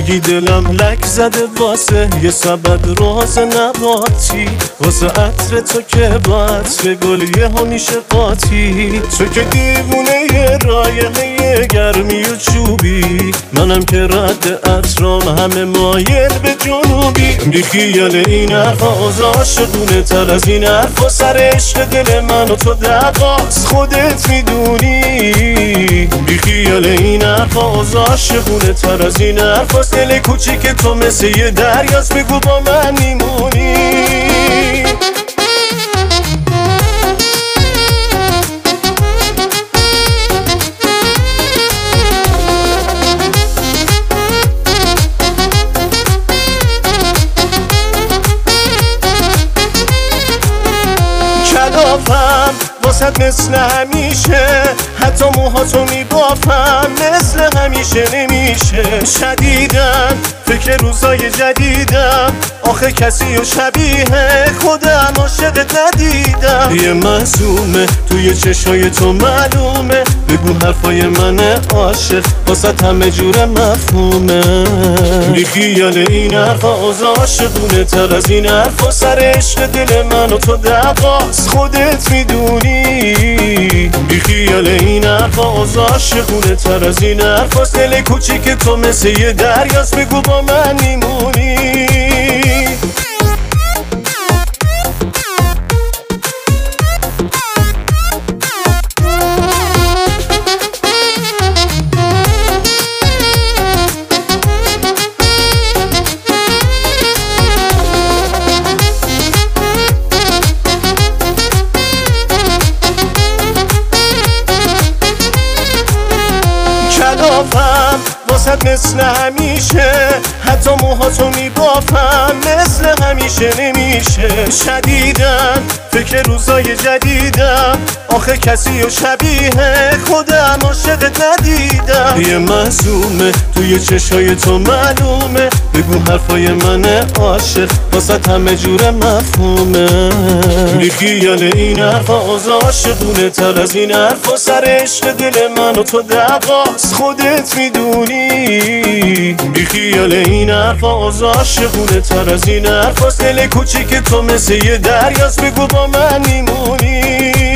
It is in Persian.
میگی دلم لک زده واسه یه سبد راز نباتی، واسه عطر تو که باعث گل یه همیشه قاطی. تو که دیوونه یه رایقه گرمی و چوبی، منم که رد عطرام همه مایل به جنوبی. بی خیال این حرفا عاشقونه تر از این حرفا، سر عشق دل من و تو دقاست خودت میدونی. بی خیال این حرفا عاشقونه تر از این حرفا، دل کوچیک تو مثل یه دریاست، بگو با من میمونی. کلافم واسد مثل همیشه، حتی موهاتو میبافم مثل همیشه نمیشه. شدیدن فکر روزای جدیدم، آخه کسی و شبیه خودم عاشقت ندیدم. یه معصومه توی چشای تو معلومه، بگو حرفای من عاشق واسد همه جور مفهومه. بی خیال این حرفا عاشقونه تر از این حرفا، سر عشق دل من و تو دقاست خودت میدونی. بی خیال این حرفا عاشقونه تر از این حرفا، دل کوچیک تو مثل یه دریاست، بگو با من میمونی. کلافم واسد مثل همیشه، حتی موهاتو میبافم مثل همیشه نمیشه. شدیدن فکر روزای جدیدم، آخه کسی و شبیه خودم عاشقت ندیدم. یه معصومه توی چشای تو معلومه، بگو حرفای من عاشق واسد همه جور مفهومه. بی خیال این حرفا عاشقونه تر از این حرفا، سر عشق دل من و تو دقاست خودت میدونی. بی خیال این حرفا عاشقونه تر از این حرفا، دل کوچیک تو مثل یه دریاست، بگو با من میمونی.